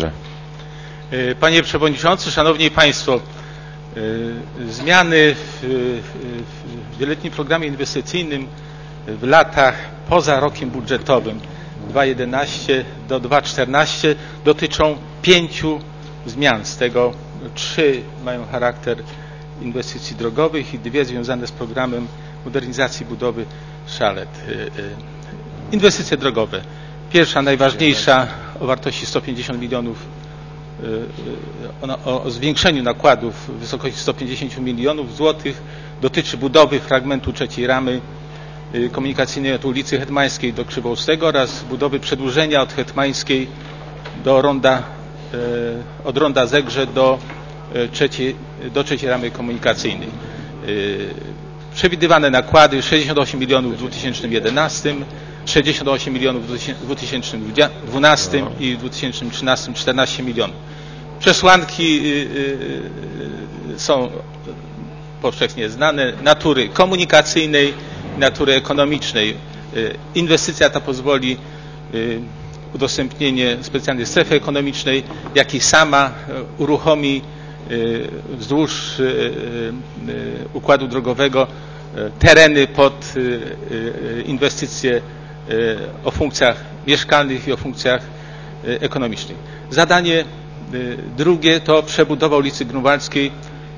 Panie Przewodniczący, Szanowni Państwo, zmiany w wieloletnim programie inwestycyjnym w latach poza rokiem budżetowym 2011 do 2014 dotyczą 5 zmian, z tego 3 mają charakter inwestycji drogowych i 2 związane z programem modernizacji budowy szalet. Inwestycje drogowe. Pierwsza, najważniejsza, o wartości 150 milionów, o zwiększeniu nakładów w wysokości 150 milionów złotych, dotyczy budowy fragmentu trzeciej ramy komunikacyjnej od ulicy Hetmańskiej do Krzywoustego oraz budowy przedłużenia od Hetmańskiej do od ronda Zegrze do trzeciej ramy komunikacyjnej. Przewidywane nakłady 68 milionów w 2011, 68 milionów w 2012 i w 2013 14 milionów. Przesłanki są powszechnie znane, natury komunikacyjnej, natury ekonomicznej. Inwestycja ta pozwoli udostępnienie specjalnej strefy ekonomicznej, jak i sama uruchomi wzdłuż układu drogowego tereny pod inwestycje o funkcjach mieszkalnych i o funkcjach ekonomicznych. Zadanie drugie to przebudowa ulicy Grunwaldzkiej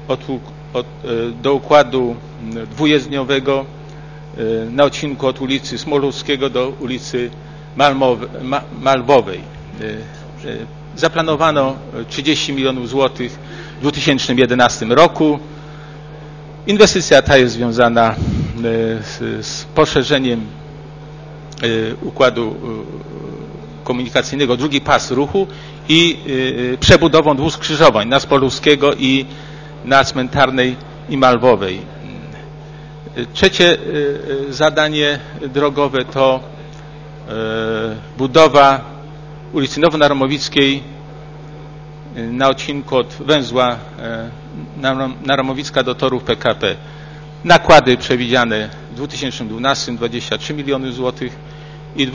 do układu dwujezdniowego na odcinku od ulicy Smoluchowskiego do ulicy Malwowej. Zaplanowano 30 milionów złotych w 2011 roku. Inwestycja ta jest związana z poszerzeniem układu komunikacyjnego, drugi pas ruchu i przebudową 2 skrzyżowań na Smoluchowskiego i na Cmentarnej i Malwowej. Trzecie zadanie drogowe to budowa ulicy Nowonaramowickiej na odcinku od węzła Naramowicka do torów PKP. Nakłady przewidziane w 2012 23 miliony złotych i w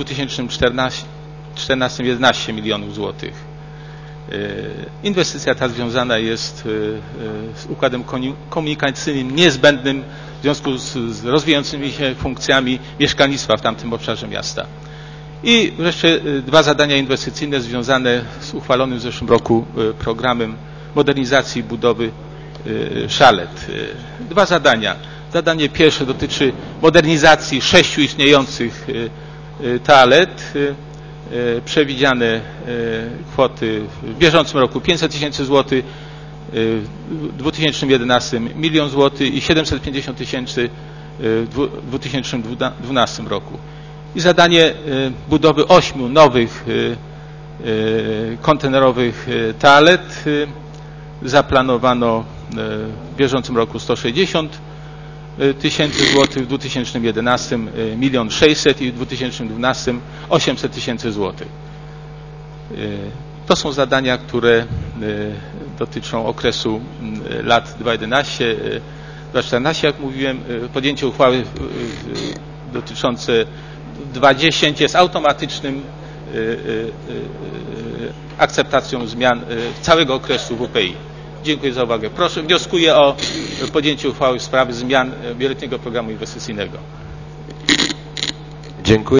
2014 11 milionów złotych. Inwestycja ta związana jest z układem komunikacyjnym niezbędnym w związku z rozwijającymi się funkcjami mieszkalnictwa w tamtym obszarze miasta. I wreszcie 2 zadania inwestycyjne związane z uchwalonym w zeszłym roku programem modernizacji budowy szalet. 2 zadania. Zadanie pierwsze dotyczy modernizacji 6 istniejących toalet. Przewidziane kwoty w bieżącym roku 500 tysięcy złotych, w 2011 1 milion złotych i 750 tysięcy w 2012 roku. I zadanie budowy 8 nowych kontenerowych toalet. Zaplanowano w bieżącym roku 160 tysięcy złotych, w 2011 1 600 000 i w 2012 800 tysięcy złotych. To są zadania, które dotyczą okresu lat 2011-2014. Jak mówiłem, podjęcie uchwały dotyczące 2010 jest automatycznym akceptacją zmian całego okresu WPI. Dziękuję za uwagę. Proszę, wnioskuję o podjęcie uchwały w sprawie zmian wieloletniego programu inwestycyjnego. Dziękuję.